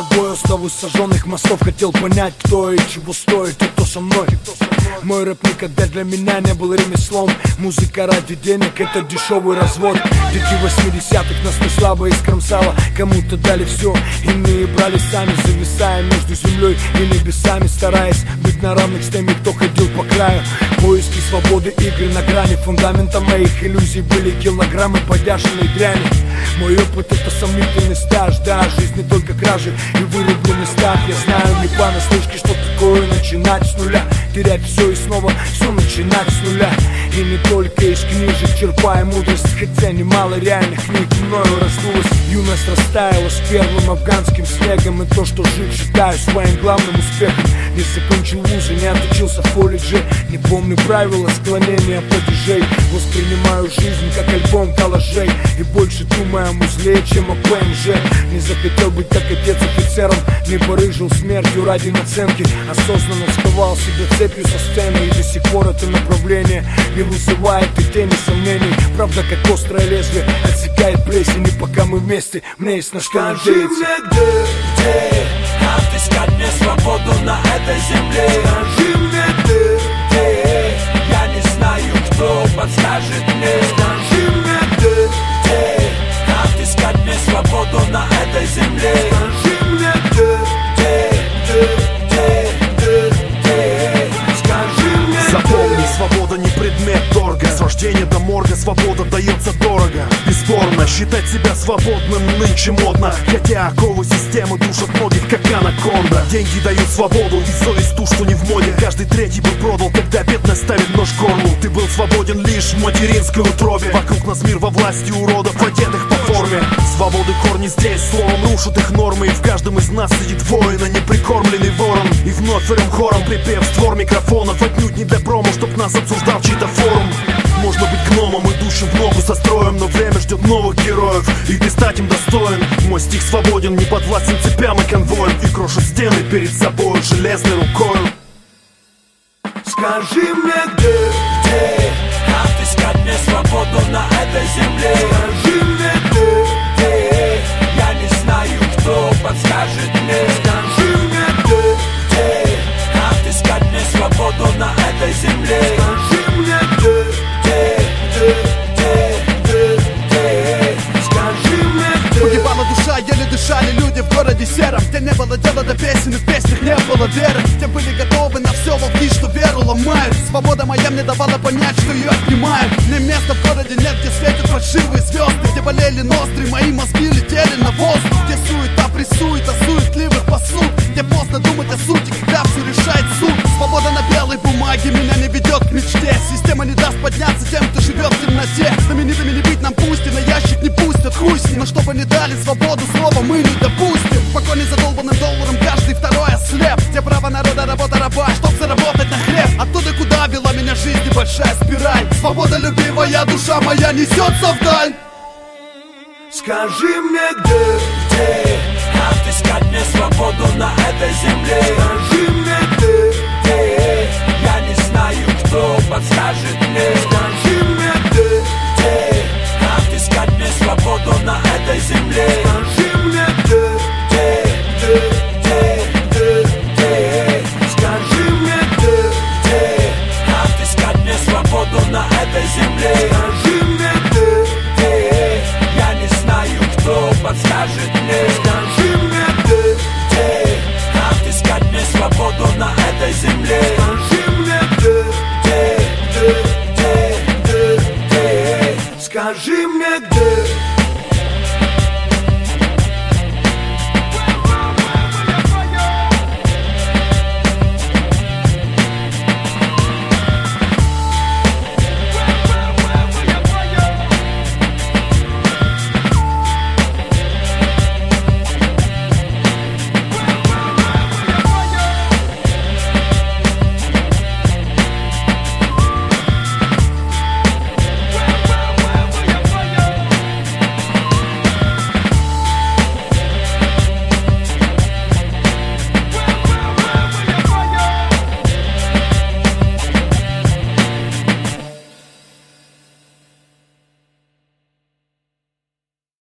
собой оставу сожженных мостов. Хотел понять, кто и чего стоит, и кто со мной. Мой рэп никогда для меня не был ремеслом. Музыка ради денег — это дешевый развод. Дети 80-х нас не слабо искромсало. Кому-то дали все, иные брали сами, зависая между землей и небесами, стараясь быть на равных с теми, кто ходил по краю. Поиски свободы, игры на грани. Фундаментом моих иллюзий были килограммы подяженной дряни. Мой опыт — это сомнительный стаж, да, жизнь не только кражи и вырубленный старт. Я знаю не понаслышке, что такое начинать с нуля, терять все и снова все начинать с нуля. И не только из книжек черпая мудрость, хотя немало реальных книг мною раздулась. Юность растаяла с первым афганским снегом, и то, что жив, считаю своим главным успехом. Не закончил вузы, не отучился в колледже, не помню правила склонения падежей. Воспринимаю жизнь как альбом коллажей, и больше думаю о музле, чем о ПМЖ. Не захотел быть как отец офицером, не порыжил смертью ради наценки. Осознанно сковал себя цепью со сцены, и до сих пор это направление не вызывает и тени сомнений. Правда, как острое лезвие, отсекает плесень, и пока мы вместе, мне есть на что надеяться. Скажи мне, где отыскать мне свободу на этой земле? Скажи мне, где я не знаю, кто подскажет мне. Скажи мне, где отыскать мне свободу на этой земле? Скажи мне, скажи мне. Запомни, свобода не предмет торга. С рождения до морга свобода дается дорого. Бесспорно, считать себя свободным нынче модно, хотя оковы системы душат многих, как анаконда. Деньги дают свободу и совесть ту, что не в моде. Каждый третий бы продал, когда бедность ставит нож к горлу. Ты был свободен лишь в материнской утробе. Вокруг нас мир во власти уродов, одетых по форме. Свободы корни здесь, словом рушат их нормы. И в каждом из нас сидит воин, а не прикормленный ворон. И вновь орем хором припев створ микрофонов. Отнюдь не для промо, чтоб нас обсуждал чей-то форум. Можно быть гномом, идущим в ногу со строем, но время ждет новых героев, и ты стать им достоин. Мой стих свободен, не подвластен цепям и конвоем, и крошит стены перед собой железной рукой. Скажи мне, где отыскать мне свободу на этой земле? Скажи мне, где я не знаю, кто подскажет мне. Скажи мне, где отыскать мне свободу на этой земле? Скажи мне, Погибала душа, еле дышали люди в городе сером, где не было дела до песен, и в песнях не было веры. Где были готовы на все волки, что веру ломают. Свобода моя мне давала понять, что ее отнимают. Мне места в городе нет, где светят фальшивые звезды, где болели ноздри, мои мозги летели на воздух. Где суета прессует, а суетливых пасут, где поздно думать о сути, когда все решает суд. Свобода на белой бумаге меня не ведет к мечте. Система не даст подняться тем, кто живет в темноте. Знаменитыми не быть нам пусть, и на ящик не пустят, хуй с ним. Но чтобы не дали свободу слова, мы не допустим. В погоне за долбанным долларом каждый второй ослеп. Где право народа, работа раба, чтоб заработать на хлеб. Оттуда, куда вела меня жизнь, небольшая спираль. Свободолюбивая душа моя несется вдаль. скажи мне, где